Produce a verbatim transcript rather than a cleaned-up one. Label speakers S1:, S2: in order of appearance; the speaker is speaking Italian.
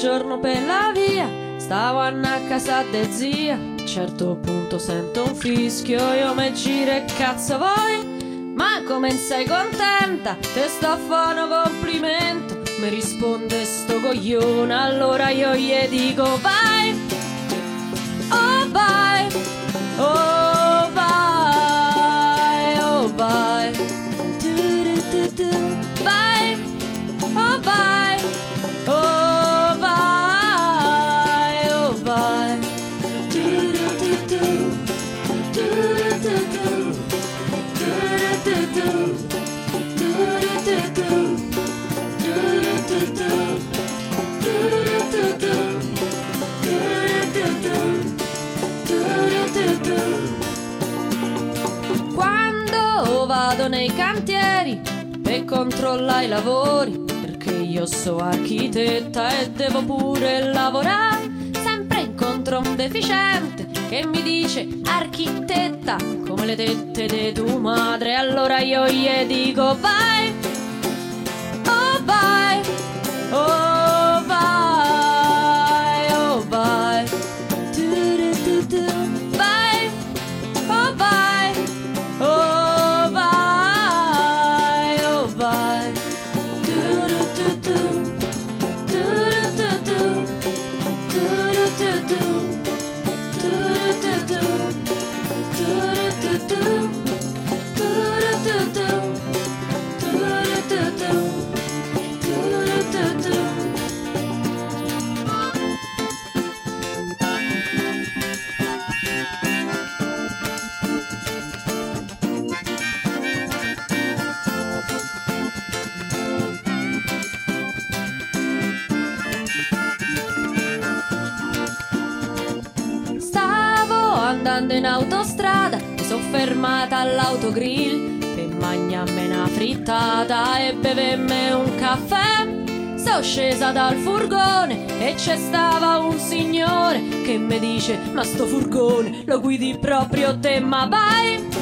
S1: giorno per la via, stavo a casa de zia. A un certo punto sento un fischio, io me giro e cazzo voi, ma come sei contenta? Te sto a fare un complimento. Mi risponde sto coglione, allora io gli dico vai, oh vai, oh vai, oh vai, du, du, du, du. Vai, oh vai, oh vai, oh vai, du, du, du, du. Du, du, du, du, du, du, du, du, du. Quando vado nei cantieri per controllare i lavori, perché io so architetta e devo pure lavorare, sempre incontro un deficiente che mi dice architetta come le tette di tua madre, allora io gli dico vai, oh vai, oh vai, oh vai, du, du, du, du. Vai, oh vai, oh vai, oh vai, du, du, du, du. Du, du, du, du, du, du, du, du, du, du, du, du, du. Andando in autostrada mi sono fermata all'autogrill per mangiarmi una frittata e bevermi un caffè. Sono scesa dal furgone e c'è stava un signore che mi dice ma sto furgone lo guidi proprio te, ma vai,